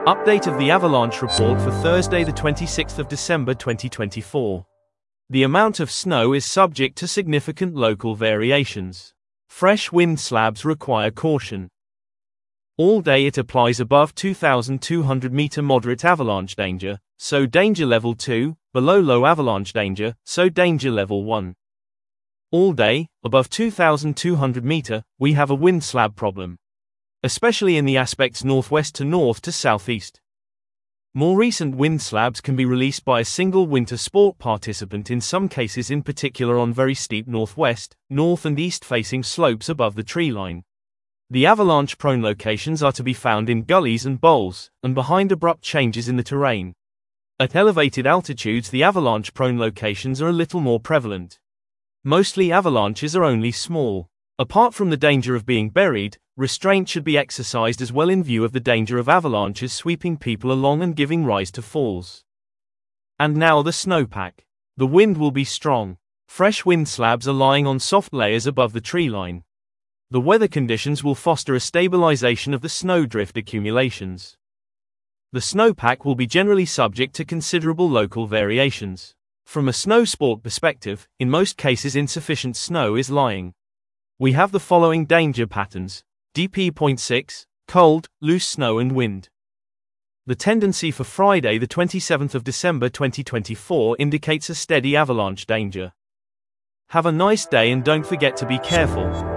Update of the avalanche report for Thursday the 26th of December 2024. The amount of snow is subject to significant local variations. Fresh wind slabs require caution. All day it applies above 2,200 meter moderate avalanche danger, so danger level 2, below low avalanche danger, so danger level 1. All day, above 2,200 meter, we have a wind slab problem, especially in the aspects northwest to north to southeast. More recent wind slabs can be released by a single winter sport participant in some cases, in particular on very steep northwest, north and east facing slopes above the tree line. The avalanche-prone locations are to be found in gullies and bowls, and behind abrupt changes in the terrain. At elevated altitudes the avalanche-prone locations are a little more prevalent. Mostly avalanches are only small. Apart from the danger of being buried, restraint should be exercised as well in view of the danger of avalanches sweeping people along and giving rise to falls. And now the snowpack. The wind will be strong. Fresh wind slabs are lying on soft layers above the tree line. The weather conditions will foster a stabilization of the snowdrift accumulations. The snowpack will be generally subject to considerable local variations. From a snow sport perspective, in most cases insufficient snow is lying. We have the following danger patterns: DP.6, cold, loose snow and wind. The tendency for Friday the 27th of December 2024 indicates a steady avalanche danger. Have a nice day and don't forget to be careful.